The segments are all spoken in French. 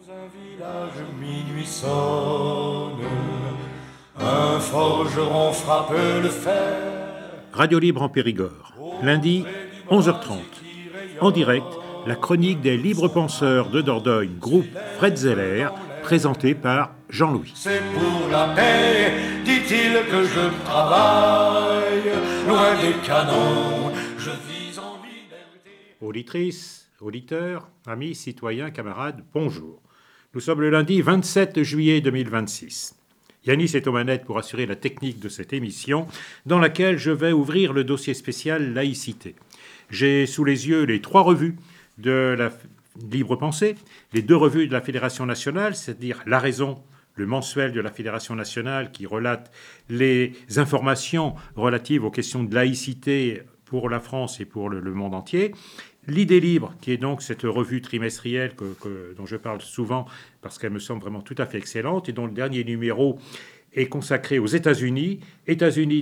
Un village minuit sonne, un forgeron frappe le fer. Radio Libre en Périgord, lundi 11h30. En direct, la chronique des libres penseurs de Dordogne, groupe Fred Zeller, présentée par Jean-Louis. C'est pour la paix, dit-il, que je travaille, loin des canons, je vis en liberté. Auditrices, auditeurs, amis, citoyens, camarades, bonjour. Nous sommes le lundi 27 juillet 2026. Yanis est aux manettes pour assurer la technique de cette émission, dans laquelle je vais ouvrir le dossier spécial laïcité. J'ai sous les yeux les 3 revues de la Libre Pensée, les 2 revues de la Fédération nationale, c'est-à-dire La Raison, le mensuel de la Fédération nationale qui relate les informations relatives aux questions de laïcité pour la France et pour le monde entier. L'Idée libre, qui est donc cette revue trimestrielle dont je parle souvent parce qu'elle me semble vraiment tout à fait excellente et dont le dernier numéro est consacré aux États-Unis. États-Unis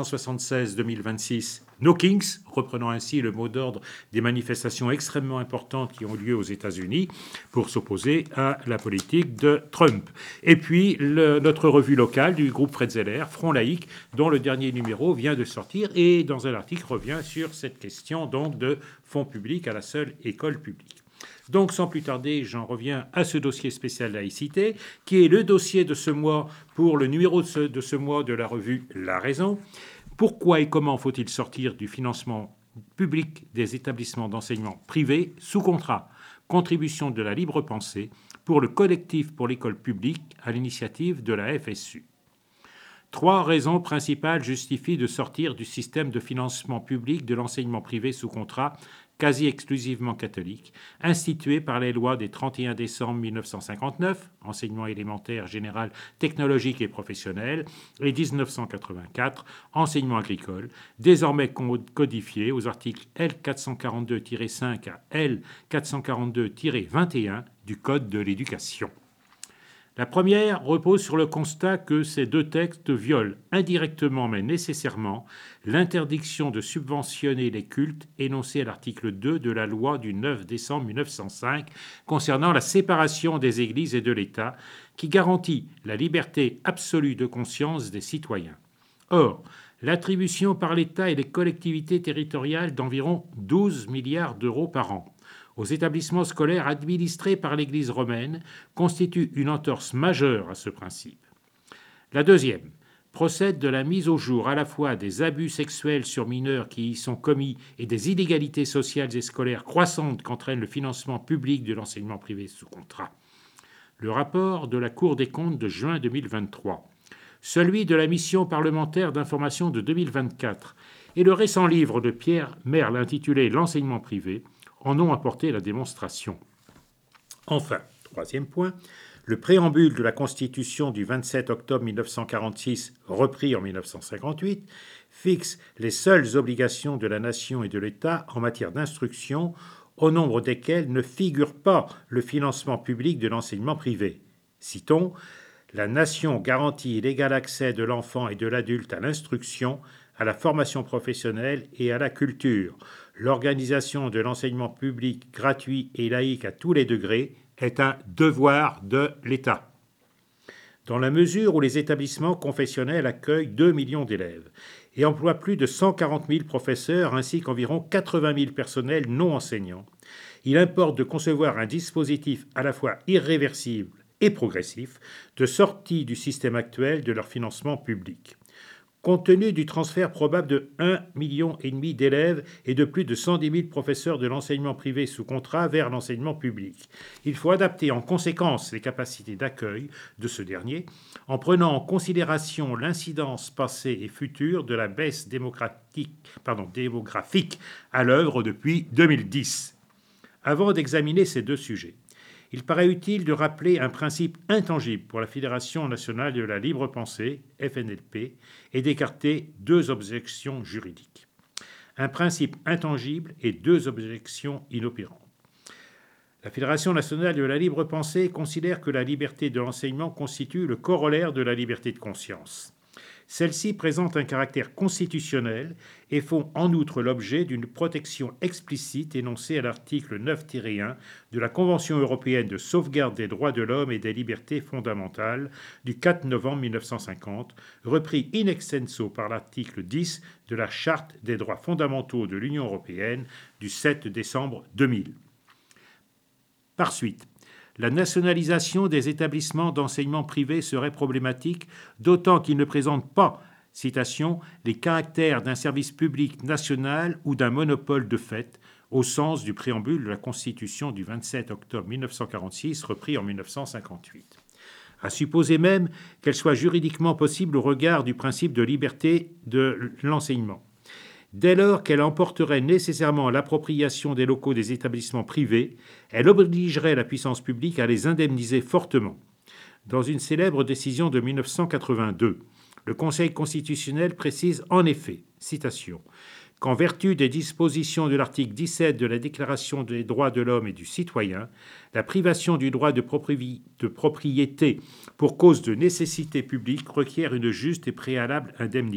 1776-2026, No Kings, reprenant ainsi le mot d'ordre des manifestations extrêmement importantes qui ont lieu aux États-Unis pour s'opposer à la politique de Trump. Et puis notre revue locale du groupe Fred Zeller, Front laïque, dont le dernier numéro vient de sortir et dans un article revient sur cette question donc de fonds publics à la seule école publique. Donc, sans plus tarder, j'en reviens à ce dossier spécial laïcité, qui est le dossier de ce mois pour le numéro de ce mois de la revue La Raison. Pourquoi et comment faut-il sortir du financement public des établissements d'enseignement privés sous contrat? Contribution de la libre pensée pour le collectif pour l'école publique à l'initiative de la FSU. 3 raisons principales justifient de sortir du système de financement public de l'enseignement privé sous contrat quasi exclusivement catholique, institué par les lois des 31 décembre 1959, enseignement élémentaire, général, technologique et professionnel, et 1984, enseignement agricole, désormais codifié aux articles L442-5 à L442-21 du Code de l'éducation. La première repose sur le constat que ces 2 textes violent indirectement mais nécessairement l'interdiction de subventionner les cultes énoncée à l'article 2 de la loi du 9 décembre 1905 concernant la séparation des églises et de l'État qui garantit la liberté absolue de conscience des citoyens. Or, l'attribution par l'État et les collectivités territoriales d'environ 12 milliards d'euros par an aux établissements scolaires administrés par l'Église romaine constitue une entorse majeure à ce principe. La deuxième procède de la mise au jour à la fois des abus sexuels sur mineurs qui y sont commis et des inégalités sociales et scolaires croissantes qu'entraîne le financement public de l'enseignement privé sous contrat. Le rapport de la Cour des comptes de juin 2023, celui de la mission parlementaire d'information de 2024 et le récent livre de Pierre Merle intitulé « L'enseignement privé » en ont apporté la démonstration. Enfin, 3e point, le préambule de la Constitution du 27 octobre 1946, repris en 1958, fixe les seules obligations de la nation et de l'État en matière d'instruction, au nombre desquelles ne figure pas le financement public de l'enseignement privé. Citons, « La nation garantit l'égal accès de l'enfant et de l'adulte à l'instruction, à la formation professionnelle et à la culture. L'organisation de l'enseignement public gratuit et laïque à tous les degrés est un devoir de l'État. » Dans la mesure où les établissements confessionnels accueillent 2 millions d'élèves et emploient plus de 140 000 professeurs ainsi qu'environ 80 000 personnels non enseignants, il importe de concevoir un dispositif à la fois irréversible et progressif de sortie du système actuel de leur financement public. Compte tenu du transfert probable de 1,5 million d'élèves et de plus de 110 000 professeurs de l'enseignement privé sous contrat vers l'enseignement public, il faut adapter en conséquence les capacités d'accueil de ce dernier en prenant en considération l'incidence passée et future de la baisse démographique à l'œuvre depuis 2010. Avant d'examiner ces 2 sujets, il paraît utile de rappeler un principe intangible pour la Fédération nationale de la libre pensée, FNLP, et d'écarter 2 objections juridiques. Un principe intangible et 2 objections inopérantes. La Fédération nationale de la libre pensée considère que la liberté de l'enseignement constitue le corollaire de la liberté de conscience. Celles-ci présentent un caractère constitutionnel et font en outre l'objet d'une protection explicite énoncée à l'article 9-1 de la Convention européenne de sauvegarde des droits de l'homme et des libertés fondamentales du 4 novembre 1950, repris in extenso par l'article 10 de la Charte des droits fondamentaux de l'Union européenne du 7 décembre 2000. Par suite, la nationalisation des établissements d'enseignement privés serait problématique, d'autant qu'ils ne présentent pas, citation, les caractères d'un service public national ou d'un monopole de fait, au sens du préambule de la Constitution du 27 octobre 1946, repris en 1958. À supposer même qu'elle soit juridiquement possible au regard du principe de liberté de l'enseignement. Dès lors qu'elle emporterait nécessairement l'appropriation des locaux des établissements privés, elle obligerait la puissance publique à les indemniser fortement. Dans une célèbre décision de 1982, le Conseil constitutionnel précise en effet, citation, « qu'en vertu des dispositions de l'article 17 de la Déclaration des droits de l'homme et du citoyen, la privation du droit de propriété pour cause de nécessité publique requiert une juste et préalable indemnité. »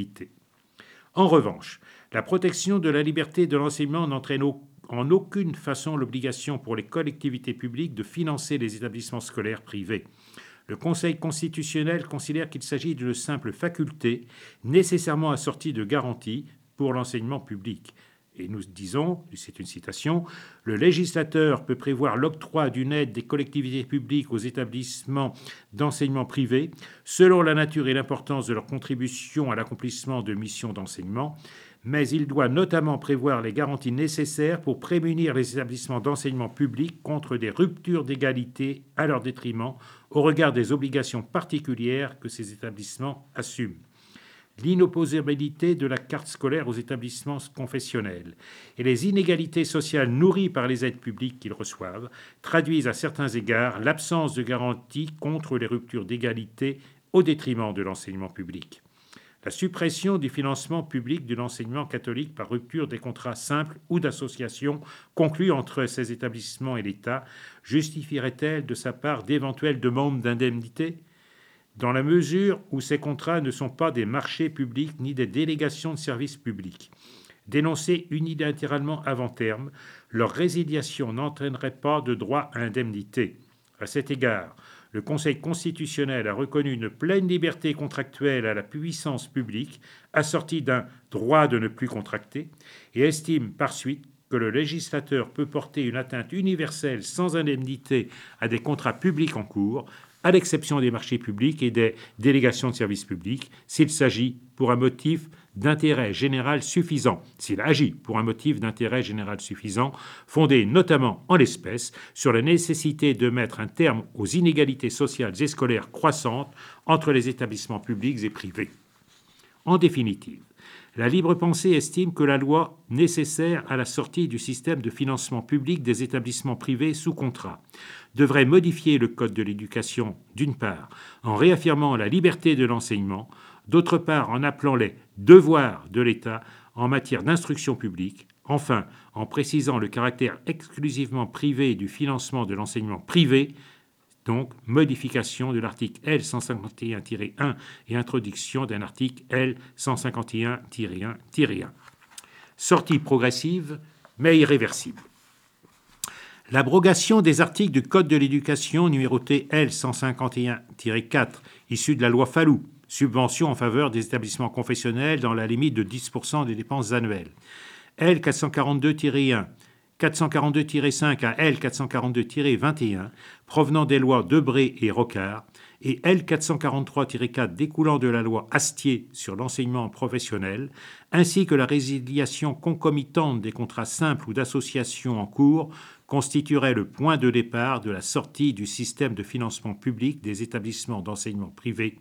En revanche, la protection de la liberté de l'enseignement n'entraîne en aucune façon l'obligation pour les collectivités publiques de financer les établissements scolaires privés. Le Conseil constitutionnel considère qu'il s'agit d'une simple faculté nécessairement assortie de garanties pour l'enseignement public. Et nous disons, c'est une citation, « Le législateur peut prévoir l'octroi d'une aide des collectivités publiques aux établissements d'enseignement privé selon la nature et l'importance de leur contribution à l'accomplissement de missions d'enseignement, mais il doit notamment prévoir les garanties nécessaires pour prémunir les établissements d'enseignement public contre des ruptures d'égalité à leur détriment au regard des obligations particulières que ces établissements assument. » L'inopposabilité de la carte scolaire aux établissements confessionnels et les inégalités sociales nourries par les aides publiques qu'ils reçoivent traduisent à certains égards l'absence de garantie contre les ruptures d'égalité au détriment de l'enseignement public. La suppression du financement public de l'enseignement catholique par rupture des contrats simples ou d'association conclus entre ces établissements et l'État justifierait-elle de sa part d'éventuelles demandes d'indemnité ? Dans la mesure où ces contrats ne sont pas des marchés publics ni des délégations de services publics. Dénoncés unilatéralement avant terme, leur résiliation n'entraînerait pas de droit à indemnité. À cet égard, le Conseil constitutionnel a reconnu une pleine liberté contractuelle à la puissance publique, assortie d'un droit de ne plus contracter, et estime par suite que le législateur peut porter une atteinte universelle sans indemnité à des contrats publics en cours, à l'exception des marchés publics et des délégations de services publics, s'il s'agit pour un motif d'intérêt général suffisant, s'il agit pour un motif d'intérêt général suffisant, fondé notamment en l'espèce sur la nécessité de mettre un terme aux inégalités sociales et scolaires croissantes entre les établissements publics et privés. En définitive, la libre pensée estime que la loi nécessaire à la sortie du système de financement public des établissements privés sous contrat devrait modifier le Code de l'éducation, d'une part, en réaffirmant la liberté de l'enseignement, d'autre part, en appelant les devoirs de l'État en matière d'instruction publique, enfin, en précisant le caractère exclusivement privé du financement de l'enseignement privé, donc modification de l'article L. 151-1 et introduction d'un article L. 151-1-1. Sortie progressive, mais irréversible. L'abrogation des articles du Code de l'éducation numérotés L. 151-4, issus de la loi Fallou, subvention en faveur des établissements confessionnels dans la limite de 10% des dépenses annuelles, L. 442-1, 442-5 à L. 442-21, provenant des lois Debré et Rocard, et L. 443-4 découlant de la loi Astier sur l'enseignement professionnel, ainsi que la résiliation concomitante des contrats simples ou d'associations en cours, constituerait le point de départ de la sortie du système de financement public des établissements d'enseignement privé.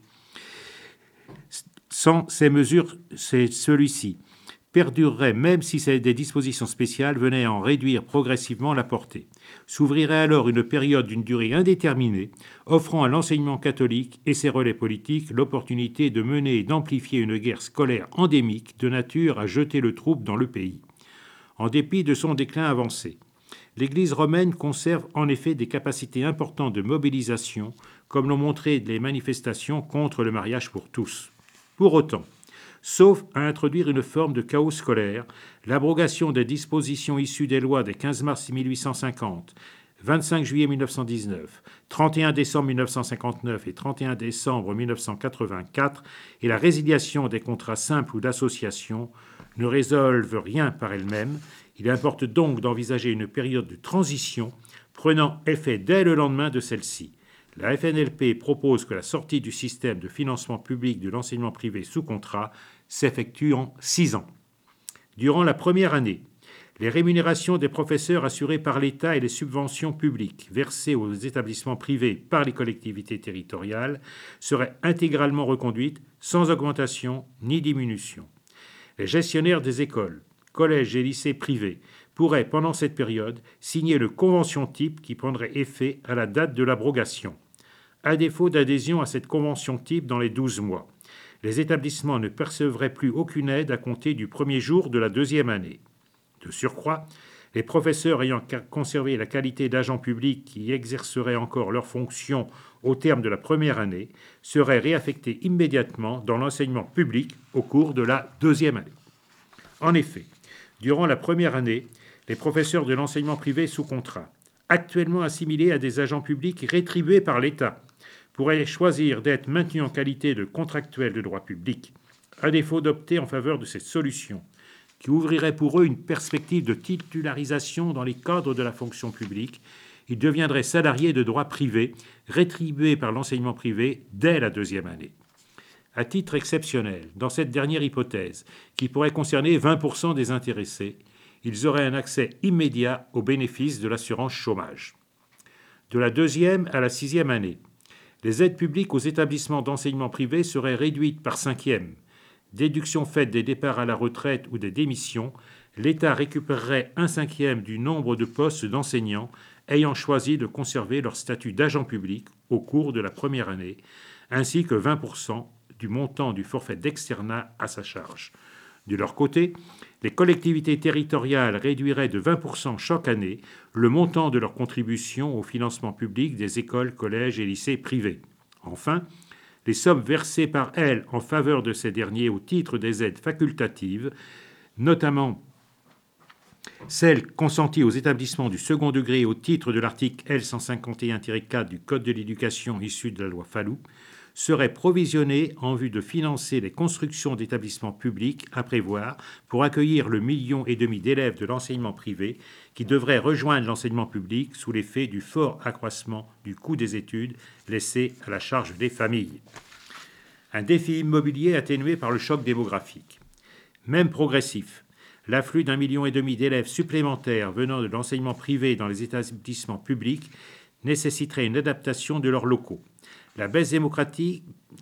Sans ces mesures, celui-ci perdurerait même si des dispositions spéciales venaient à en réduire progressivement la portée. S'ouvrirait alors une période d'une durée indéterminée, offrant à l'enseignement catholique et ses relais politiques l'opportunité de mener et d'amplifier une guerre scolaire endémique de nature à jeter le trouble dans le pays. En dépit de son déclin avancé, l'Église romaine conserve en effet des capacités importantes de mobilisation, comme l'ont montré les manifestations contre le mariage pour tous. Pour autant, sauf à introduire une forme de chaos scolaire, l'abrogation des dispositions issues des lois des 15 mars 1850, 25 juillet 1919, 31 décembre 1959 et 31 décembre 1984 et la résiliation des contrats simples ou d'association ne résolvent rien par elles-mêmes. Il importe donc d'envisager une période de transition prenant effet dès le lendemain de celle-ci. La FNLP propose que la sortie du système de financement public de l'enseignement privé sous contrat s'effectue en 6 ans. Durant la première année, les rémunérations des professeurs assurées par l'État et les subventions publiques versées aux établissements privés par les collectivités territoriales seraient intégralement reconduites sans augmentation ni diminution. Les gestionnaires des écoles, collèges et lycées privés pourraient, pendant cette période, signer le convention type qui prendrait effet à la date de l'abrogation. À défaut d'adhésion à cette convention type dans les 12 mois, les établissements ne percevraient plus aucune aide à compter du premier jour de la deuxième année. De surcroît, les professeurs ayant conservé la qualité d'agents publics qui exerceraient encore leurs fonctions au terme de la première année seraient réaffectés immédiatement dans l'enseignement public au cours de la deuxième année. En effet, durant la première année, les professeurs de l'enseignement privé sous contrat, actuellement assimilés à des agents publics rétribués par l'État, pourraient choisir d'être maintenus en qualité de contractuels de droit public, à défaut d'opter en faveur de cette solution, qui ouvrirait pour eux une perspective de titularisation dans les cadres de la fonction publique. Ils deviendraient salariés de droit privé, rétribués par l'enseignement privé dès la deuxième année. À titre exceptionnel, dans cette dernière hypothèse, qui pourrait concerner 20% des intéressés, ils auraient un accès immédiat aux bénéfices de l'assurance chômage. De la deuxième à la sixième année, les aides publiques aux établissements d'enseignement privé seraient réduites par cinquième. Déduction faite des départs à la retraite ou des démissions, l'État récupérerait un cinquième du nombre de postes d'enseignants ayant choisi de conserver leur statut d'agent public au cours de la première année, ainsi que 20% du montant du forfait d'externat à sa charge. De leur côté, les collectivités territoriales réduiraient de 20% chaque année le montant de leur contribution au financement public des écoles, collèges et lycées privés. Enfin, les sommes versées par elles en faveur de ces derniers au titre des aides facultatives, notamment celles consenties aux établissements du second degré au titre de l'article L151-4 du Code de l'éducation issu de la loi Fallou, seraient provisionnées en vue de financer les constructions d'établissements publics à prévoir pour accueillir le 1,5 million d'élèves de l'enseignement privé qui devraient rejoindre l'enseignement public sous l'effet du fort accroissement du coût des études laissé à la charge des familles. Un défi immobilier atténué par le choc démographique. Même progressif, l'afflux d'1,5 million d'élèves supplémentaires venant de l'enseignement privé dans les établissements publics nécessiterait une adaptation de leurs locaux. La baisse démographique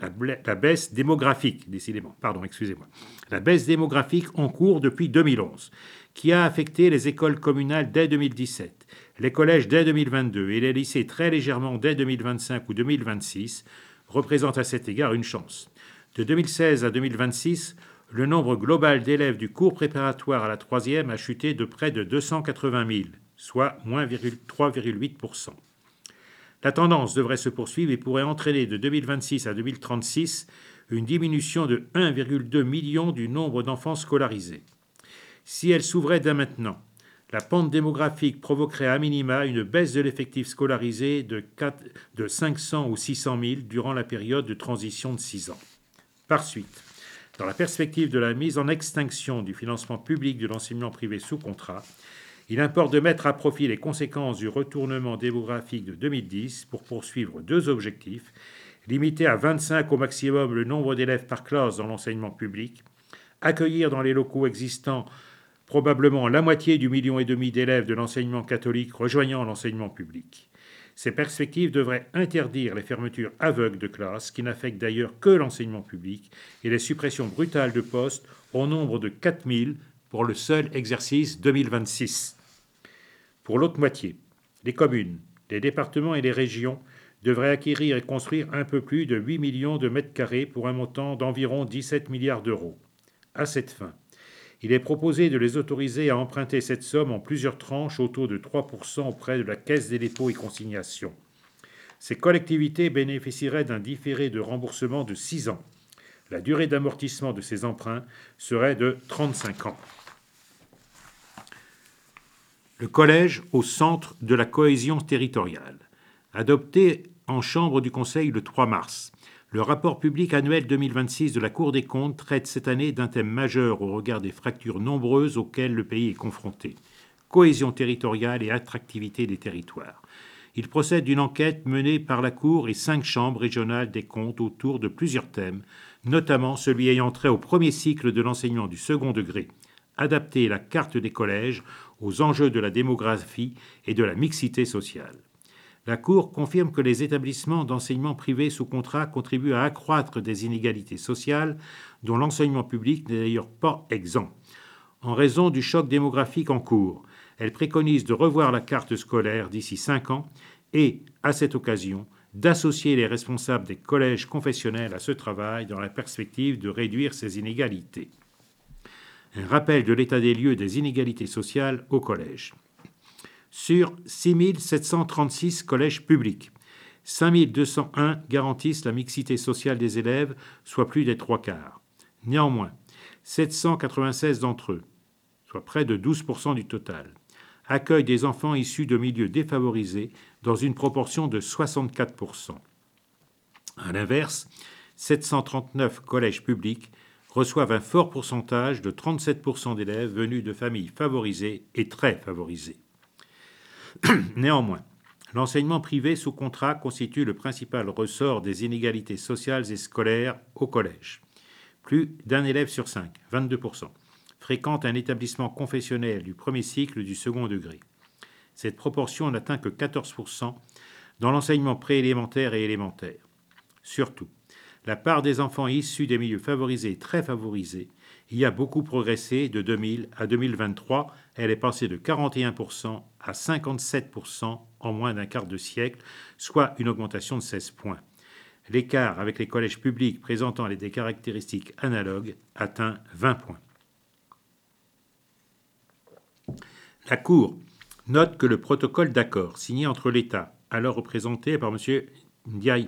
en cours depuis 2011, qui a affecté les écoles communales dès 2017, les collèges dès 2022 et les lycées très légèrement dès 2025 ou 2026, représente à cet égard une chance. De 2016 à 2026, le nombre global d'élèves du cours préparatoire à la troisième a chuté de près de 280 000, soit moins 3,8%. La tendance devrait se poursuivre et pourrait entraîner de 2026 à 2036 une diminution de 1,2 million du nombre d'enfants scolarisés. Si elle s'ouvrait dès maintenant, la pente démographique provoquerait à minima une baisse de l'effectif scolarisé de 500 ou 600 000 durant la période de transition de 6 ans. Par suite, dans la perspective de la mise en extinction du financement public de l'enseignement privé sous contrat, il importe de mettre à profit les conséquences du retournement démographique de 2010 pour poursuivre deux objectifs: limiter à 25 au maximum le nombre d'élèves par classe dans l'enseignement public, accueillir dans les locaux existants probablement la moitié du 1,5 million d'élèves de l'enseignement catholique rejoignant l'enseignement public. Ces perspectives devraient interdire les fermetures aveugles de classes, qui n'affectent d'ailleurs que l'enseignement public, et les suppressions brutales de postes au nombre de 4 000 pour le seul exercice 2026. Pour l'autre moitié, les communes, les départements et les régions devraient acquérir et construire un peu plus de 8 millions de mètres carrés pour un montant d'environ 17 milliards d'euros. À cette fin, il est proposé de les autoriser à emprunter cette somme en plusieurs tranches au taux de 3% auprès de la Caisse des dépôts et consignations. Ces collectivités bénéficieraient d'un différé de remboursement de 6 ans. La durée d'amortissement de ces emprunts serait de 35 ans. Le collège au centre de la cohésion territoriale. Adopté en Chambre du Conseil le 3 mars, le rapport public annuel 2026 de la Cour des comptes traite cette année d'un thème majeur au regard des fractures nombreuses auxquelles le pays est confronté. Cohésion territoriale et attractivité des territoires. Il procède d'une enquête menée par la Cour et 5 chambres régionales des comptes autour de plusieurs thèmes, notamment celui ayant trait au premier cycle de l'enseignement du second degré, adapter la carte des collèges aux enjeux de la démographie et de la mixité sociale. La Cour confirme que les établissements d'enseignement privé sous contrat contribuent à accroître des inégalités sociales dont l'enseignement public n'est d'ailleurs pas exempt. En raison du choc démographique en cours, elle préconise de revoir la carte scolaire d'ici 5 ans et, à cette occasion, d'associer les responsables des collèges confessionnels à ce travail dans la perspective de réduire ces inégalités. Un rappel de l'état des lieux des inégalités sociales au collège. Sur 6 736 collèges publics, 5 201 garantissent la mixité sociale des élèves, soit plus des 3/4. Néanmoins, 796 d'entre eux, soit près de 12% du total, accueillent des enfants issus de milieux défavorisés dans une proportion de 64%. À l'inverse, 739 collèges publics reçoivent un fort pourcentage de 37% d'élèves venus de familles favorisées et très favorisées. Néanmoins, l'enseignement privé sous contrat constitue le principal ressort des inégalités sociales et scolaires au collège. Plus d'un élève sur 5, 22%, fréquente un établissement confessionnel du premier cycle du second degré. Cette proportion n'atteint que 14% dans l'enseignement préélémentaire et élémentaire. Surtout, la part des enfants issus des milieux favorisés et très favorisés y a beaucoup progressé de 2000 à 2023. Elle est passée de 41% à 57% en moins d'un quart de siècle, soit une augmentation de 16 points. L'écart avec les collèges publics présentant des caractéristiques analogues atteint 20 points. La Cour note que le protocole d'accord signé entre l'État, alors représenté par M. Ndiaye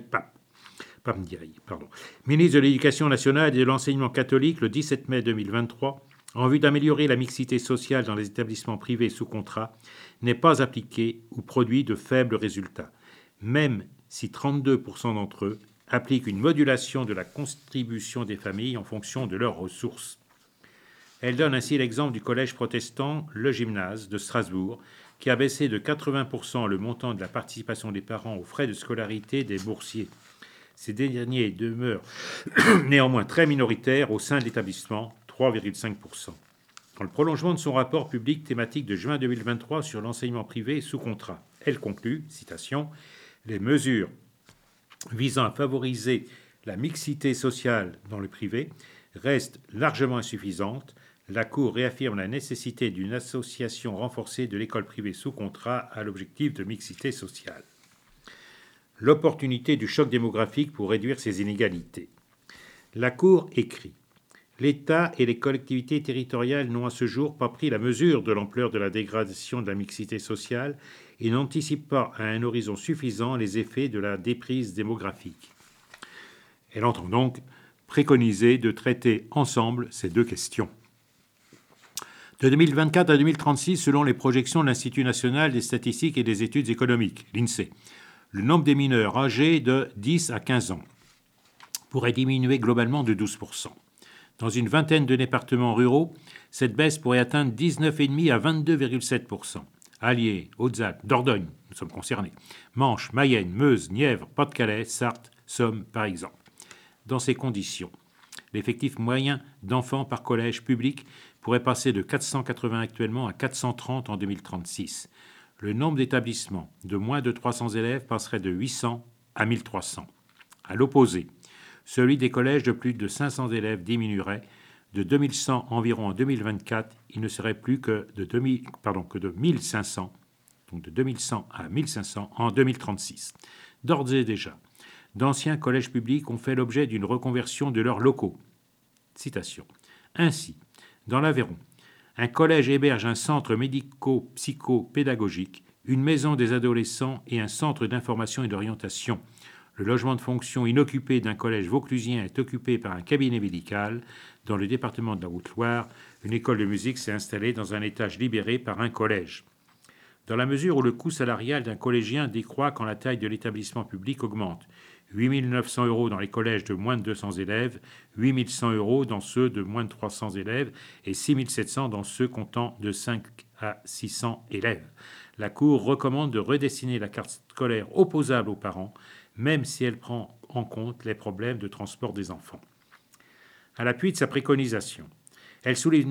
ministre de l'Éducation nationale et de l'enseignement catholique le 17 mai 2023, en vue d'améliorer la mixité sociale dans les établissements privés sous contrat, n'est pas appliqué ou produit de faibles résultats, même si 32% d'entre eux appliquent une modulation de la contribution des familles en fonction de leurs ressources. Elle donne ainsi l'exemple du collège protestant Le Gymnase de Strasbourg, qui a baissé de 80% le montant de la participation des parents aux frais de scolarité des boursiers. Ces derniers demeurent néanmoins très minoritaires au sein de l'établissement, 3,5%. Dans le prolongement de son rapport public thématique de juin 2023 sur l'enseignement privé sous contrat, elle conclut, citation, « Les mesures visant à favoriser la mixité sociale dans le privé restent largement insuffisantes. La Cour réaffirme la nécessité d'une association renforcée de l'école privée sous contrat à l'objectif de mixité sociale. » L'opportunité du choc démographique pour réduire ces inégalités. La Cour écrit « L'État et les collectivités territoriales n'ont à ce jour pas pris la mesure de l'ampleur de la dégradation de la mixité sociale et n'anticipent pas à un horizon suffisant les effets de la déprise démographique. » Elle entend donc préconiser de traiter ensemble ces deux questions. De 2024 à 2036, selon les projections de l'Institut national des statistiques et des études économiques, l'INSEE, le nombre des mineurs âgés de 10 à 15 ans pourrait diminuer globalement de 12%. Dans une vingtaine de départements ruraux, cette baisse pourrait atteindre 19,5 à 22,7%. Allier, Hautes-Alpes, Dordogne, nous sommes concernés. Manche, Mayenne, Meuse, Nièvre, Pas-de-Calais, Sarthe, Somme, par exemple. Dans ces conditions, l'effectif moyen d'enfants par collège public pourrait passer de 480 actuellement à 430 en 2036. Le nombre d'établissements de moins de 300 élèves passerait de 800 à 1300. À l'opposé, celui des collèges de plus de 500 élèves diminuerait de 2100 environ en 2024. Il ne serait plus que de 1500, donc de 2100 à 1500 en 2036. D'ores et déjà, d'anciens collèges publics ont fait l'objet d'une reconversion de leurs locaux. Citation. Ainsi, dans l'Aveyron, un collège héberge un centre médico-psycho-pédagogique, une maison des adolescents et un centre d'information et d'orientation. Le logement de fonction inoccupé d'un collège vauclusien est occupé par un cabinet médical. Dans le département de la Haute-Loire, une école de musique s'est installée dans un étage libéré par un collège. Dans la mesure où le coût salarial d'un collégien décroît quand la taille de l'établissement public augmente, 8 900 € dans les collèges de moins de 200 élèves, 8 100 € dans ceux de moins de 300 élèves et 6 700 dans ceux comptant de 5 à 600 élèves. La Cour recommande de redessiner la carte scolaire opposable aux parents, même si elle prend en compte les problèmes de transport des enfants. À l'appui de sa préconisation, elle souligne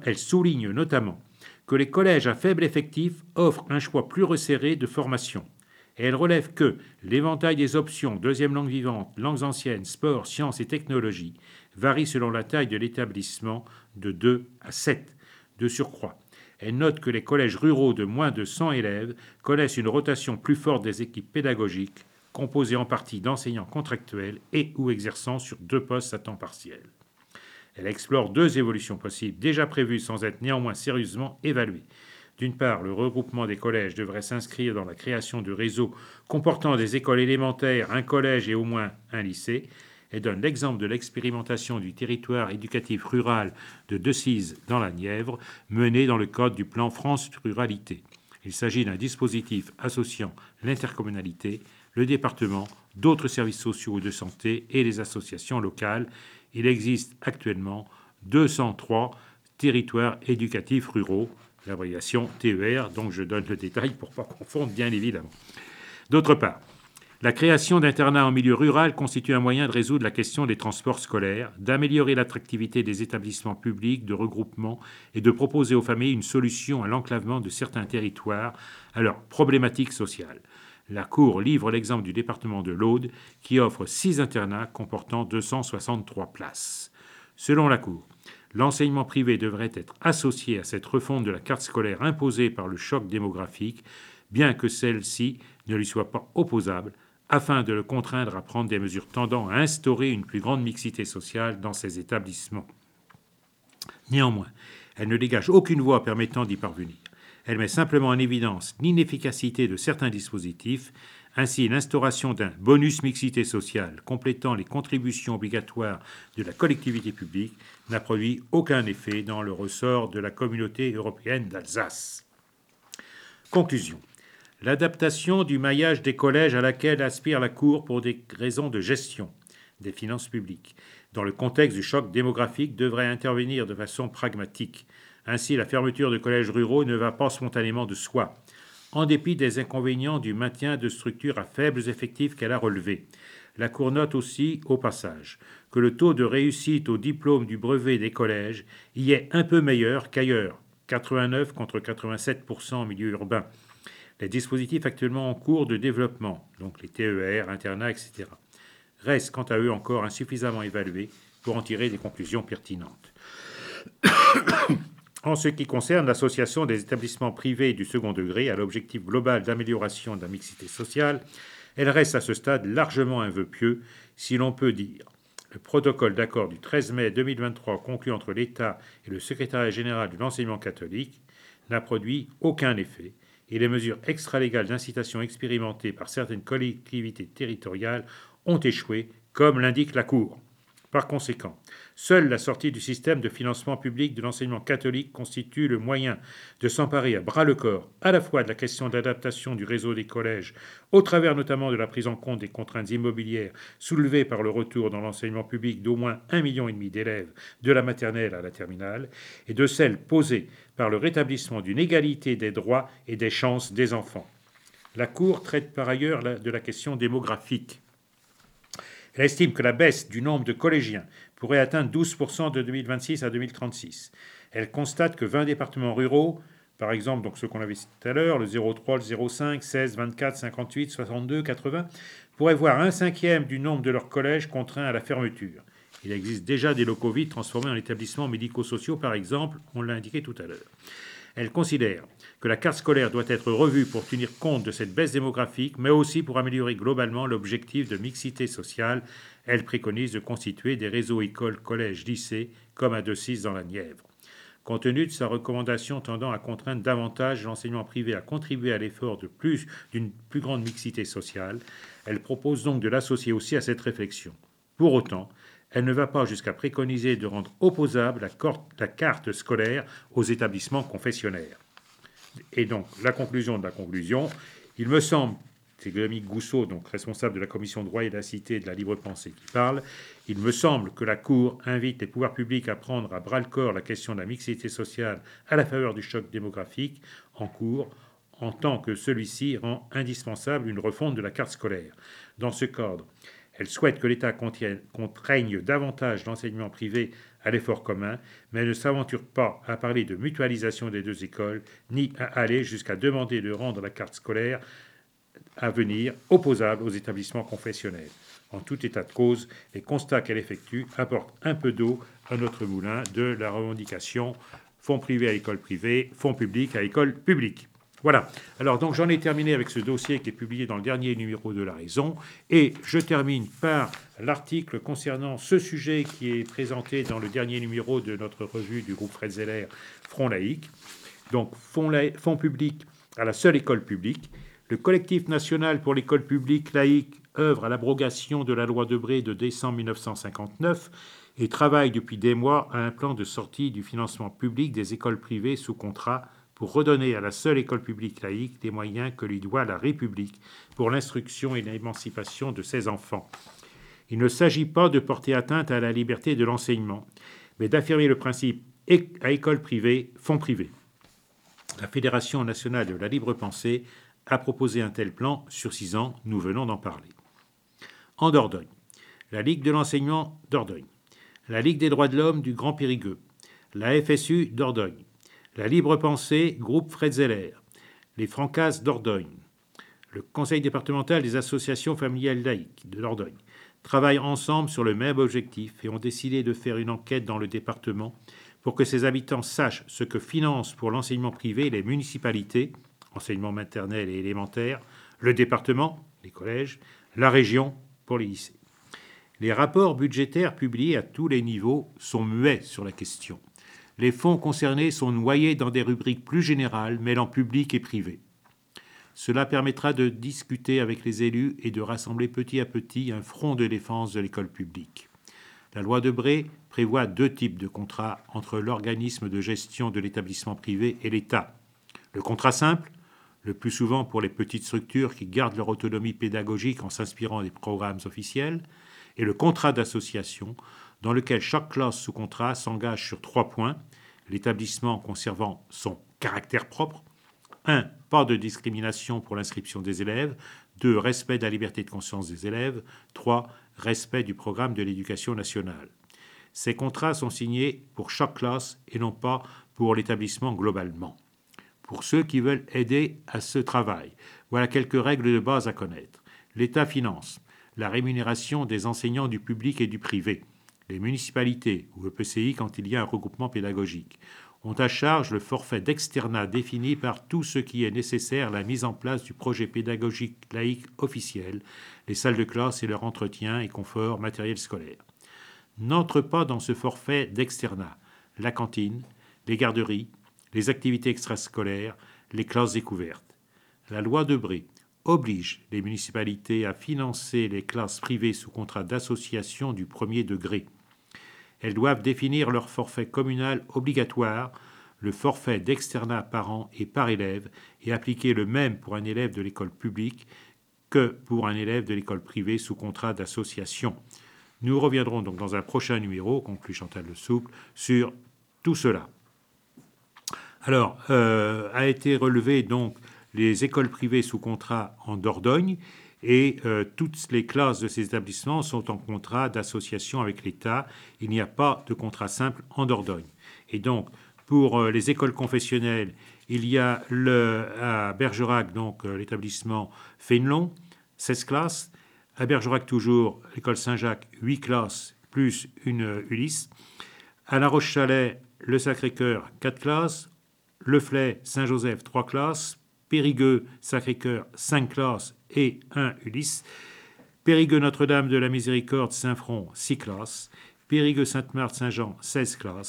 notamment que les collèges à faible effectif offrent un choix plus resserré de formation. Et elle relève que l'éventail des options, deuxième langue vivante, langues anciennes, sport, sciences et technologies, varie selon la taille de l'établissement de 2 à 7. De surcroît, elle note que les collèges ruraux de moins de 100 élèves connaissent une rotation plus forte des équipes pédagogiques, composées en partie d'enseignants contractuels et ou exerçant sur 2 postes à temps partiel. Elle explore 2 évolutions possibles, déjà prévues sans être néanmoins sérieusement évaluées. D'une part, le regroupement des collèges devrait s'inscrire dans la création de réseaux comportant des écoles élémentaires, un collège et au moins un lycée, et donne l'exemple de l'expérimentation du territoire éducatif rural de Decize dans la Nièvre, menée dans le cadre du plan France Ruralité. Il s'agit d'un dispositif associant l'intercommunalité, le département, d'autres services sociaux ou de santé et les associations locales. Il existe actuellement 203 territoires éducatifs ruraux, l'abréviation TER, donc je donne le détail pour ne pas confondre, bien évidemment. D'autre part, la création d'internats en milieu rural constitue un moyen de résoudre la question des transports scolaires, d'améliorer l'attractivité des établissements publics de regroupement et de proposer aux familles une solution à l'enclavement de certains territoires à leurs problématiques sociales. La Cour livre l'exemple du département de l'Aude qui offre 6 internats comportant 263 places. Selon la Cour, l'enseignement privé devrait être associé à cette refonte de la carte scolaire imposée par le choc démographique, bien que celle-ci ne lui soit pas opposable, afin de le contraindre à prendre des mesures tendant à instaurer une plus grande mixité sociale dans ces établissements. Néanmoins, elle ne dégage aucune voie permettant d'y parvenir. Elle met simplement en évidence l'inefficacité de certains dispositifs. Ainsi, l'instauration d'un bonus mixité sociale complétant les contributions obligatoires de la collectivité publique n'a produit aucun effet dans le ressort de la communauté européenne d'Alsace. Conclusion. L'adaptation du maillage des collèges à laquelle aspire la Cour pour des raisons de gestion des finances publiques dans le contexte du choc démographique devrait intervenir de façon pragmatique. Ainsi, la fermeture de collèges ruraux ne va pas spontanément de soi, en dépit des inconvénients du maintien de structures à faibles effectifs qu'elle a relevés. La Cour note aussi, au passage, que le taux de réussite au diplôme du brevet des collèges y est un peu meilleur qu'ailleurs, 89 contre 87% en milieu urbain. Les dispositifs actuellement en cours de développement, donc les TER, internats, etc., restent quant à eux encore insuffisamment évalués pour en tirer des conclusions pertinentes. En ce qui concerne l'association des établissements privés du second degré à l'objectif global d'amélioration de la mixité sociale, elle reste à ce stade largement un vœu pieux, si l'on peut dire. Le protocole d'accord du 13 mai 2023 conclu entre l'État et le secrétariat général de l'enseignement catholique n'a produit aucun effet et les mesures extralégales d'incitation expérimentées par certaines collectivités territoriales ont échoué, comme l'indique la Cour. Par conséquent, seule la sortie du système de financement public de l'enseignement catholique constitue le moyen de s'emparer à bras-le-corps à la fois de la question d'adaptation du réseau des collèges, au travers notamment de la prise en compte des contraintes immobilières soulevées par le retour dans l'enseignement public d'au moins 1,5 million d'élèves de la maternelle à la terminale, et de celle posée par le rétablissement d'une égalité des droits et des chances des enfants. La Cour traite par ailleurs de la question démographique. Elle estime que la baisse du nombre de collégiens pourrait atteindre 12% de 2026 à 2036. Elle constate que 20 départements ruraux, par exemple donc ceux qu'on avait cités tout à l'heure, le 03, le 05, 16, 24, 58, 62, 80, pourraient voir 1/5 du nombre de leurs collèges contraints à la fermeture. Il existe déjà des locaux vides transformés en établissements médico-sociaux, par exemple, on l'a indiqué tout à l'heure. Elle considère que la carte scolaire doit être revue pour tenir compte de cette baisse démographique, mais aussi pour améliorer globalement l'objectif de mixité sociale. Elle préconise de constituer des réseaux écoles, collèges, lycées, comme à Decize dans la Nièvre. compte tenu de sa recommandation tendant à contraindre davantage l'enseignement privé à contribuer à l'effort d'une plus grande mixité sociale. Elle propose donc de l'associer aussi à cette réflexion. Pour autant, elle ne va pas jusqu'à préconiser de rendre opposable la carte scolaire aux établissements confessionnels. Et donc, la conclusion de la conclusion, il me semble, c'est Dominique Gousseau, donc responsable de la commission droit et de la cité et de la libre pensée, qui parle, il me semble que la Cour invite les pouvoirs publics à prendre à bras-le-corps la question de la mixité sociale à la faveur du choc démographique en cours, en tant que celui-ci rend indispensable une refonte de la carte scolaire. Dans ce cadre, elle souhaite que l'État contraigne davantage l'enseignement privé à l'effort commun, mais elle ne s'aventure pas à parler de mutualisation des deux écoles, ni à aller jusqu'à demander de rendre la carte scolaire à venir opposable aux établissements confessionnels. En tout état de cause, les constats qu'elle effectue apportent un peu d'eau à notre moulin de la revendication fonds privés à école privée, fonds publics à école publique. Voilà. Alors, donc, j'en ai terminé avec ce dossier qui est publié dans le dernier numéro de La Raison. Et je termine par l'article concernant ce sujet qui est présenté dans le dernier numéro de notre revue du groupe Fred Zeller, Front laïque. Donc, fonds publics à la seule école publique. Le collectif national pour l'école publique laïque œuvre à l'abrogation de la loi Debré de décembre 1959 et travaille depuis des mois à un plan de sortie du financement public des écoles privées sous contrat pour redonner à la seule école publique laïque les moyens que lui doit la République pour l'instruction et l'émancipation de ses enfants. Il ne s'agit pas de porter atteinte à la liberté de l'enseignement, mais d'affirmer le principe à école privée, fonds privés. La Fédération nationale de la libre pensée a proposé un tel plan sur 6 ans, nous venons d'en parler. En Dordogne, la Ligue de l'enseignement Dordogne, la Ligue des droits de l'homme du Grand Périgueux, la FSU Dordogne, la Libre Pensée, groupe Fred Zeller, les Francas Dordogne, le Conseil départemental des associations familiales laïques de Dordogne travaillent ensemble sur le même objectif et ont décidé de faire une enquête dans le département pour que ses habitants sachent ce que financent pour l'enseignement privé les municipalités, enseignement maternel et élémentaire, le département, les collèges, la région pour les lycées. Les rapports budgétaires publiés à tous les niveaux sont muets sur la question. Les fonds concernés sont noyés dans des rubriques plus générales, mêlant public et privé. Cela permettra de discuter avec les élus et de rassembler petit à petit un front de défense de l'école publique. La loi Debré prévoit 2 types de contrats entre l'organisme de gestion de l'établissement privé et l'État. Le contrat simple, le plus souvent pour les petites structures qui gardent leur autonomie pédagogique en s'inspirant des programmes officiels, et le contrat d'association, dans lequel chaque classe sous contrat s'engage sur 3 points, l'établissement conservant son caractère propre, 1. Pas de discrimination pour l'inscription des élèves, 2. Respect de la liberté de conscience des élèves, 3. Respect du programme de l'éducation nationale. Ces contrats sont signés pour chaque classe et non pas pour l'établissement globalement. Pour ceux qui veulent aider à ce travail, voilà quelques règles de base à connaître. L'État finance la rémunération des enseignants du public et du privé. Les municipalités ou EPCI, quand il y a un regroupement pédagogique, ont à charge le forfait d'externat défini par tout ce qui est nécessaire à la mise en place du projet pédagogique laïque officiel, les salles de classe et leur entretien et confort matériel scolaire. N'entre pas dans ce forfait d'externat la cantine, les garderies, les activités extrascolaires, les classes découvertes. La loi Debré oblige les municipalités à financer les classes privées sous contrat d'association du premier degré. Elles doivent définir leur forfait communal obligatoire, le forfait d'externat par an et par élève, et appliquer le même pour un élève de l'école publique que pour un élève de l'école privée sous contrat d'association. Nous reviendrons donc dans un prochain numéro, conclut Chantal Le Souple, sur tout cela. Alors, a été relevé donc les écoles privées sous contrat en Dordogne et toutes les classes de ces établissements sont en contrat d'association avec l'État. Il n'y a pas de contrat simple en Dordogne. Et donc, pour les écoles confessionnelles, il y a à Bergerac, donc l'établissement Fénelon, 16 classes. À Bergerac toujours, l'école Saint-Jacques, 8 classes, plus une Ulysse. À La Roche-Chalais, le Sacré-Cœur, 4 classes. Le Flay, Saint-Joseph, 3 classes. Périgueux, Sacré-Cœur, 5 classes et 1 Ulysse. Périgueux, Notre-Dame de la Miséricorde, Saint-Front, 6 classes. Périgueux, Sainte-Marthe, Saint-Jean, 16 classes.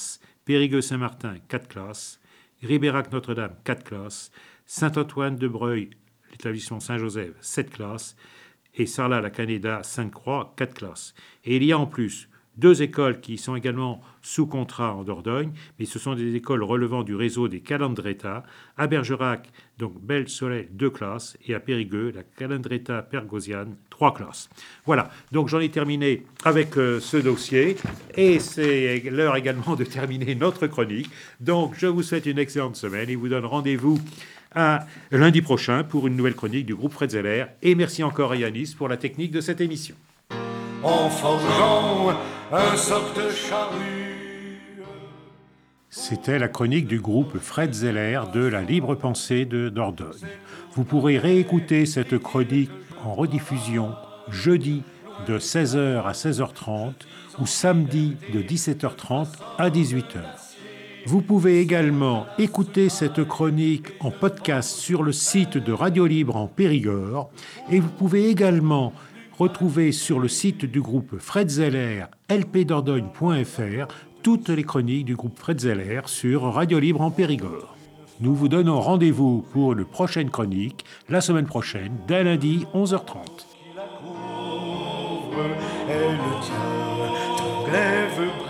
Périgueux-Saint-Martin, 4 classes, Ribérac-Notre-Dame, 4 classes, Saint-Antoine-de-Breuil, l'établissement Saint-Joseph, 7 classes, et Sarlat-la-Canéda, Sainte-Croix, 4 classes. Et il y a en plus 2 écoles qui sont également sous contrat en Dordogne, mais ce sont des écoles relevant du réseau des Calandreta. À Bergerac, donc Belle-Soleil, 2 classes, et à Périgueux, la Calandreta Pergosiane, 3 classes. Voilà, donc j'en ai terminé avec ce dossier, et c'est l'heure également de terminer notre chronique. Donc je vous souhaite une excellente semaine et vous donne rendez-vous à lundi prochain pour une nouvelle chronique du groupe Fred Zeller. Et merci encore à Yanis pour la technique de cette émission. En forgeant un soc de charrue. C'était la chronique du groupe Fred Zeller de la Libre Pensée de Dordogne. Vous pourrez réécouter cette chronique en rediffusion jeudi de 16h à 16h30 ou samedi de 17h30 à 18h. Vous pouvez également écouter cette chronique en podcast sur le site de Radio Libre en Périgord et vous pouvez également retrouver sur le site du groupe Fred Zeller, lpdordogne.fr, toutes les chroniques du groupe Fred Zeller sur Radio Libre en Périgord. Nous vous donnons rendez-vous pour une prochaine chronique la semaine prochaine, dès lundi 11h30. Elle tient ton glaive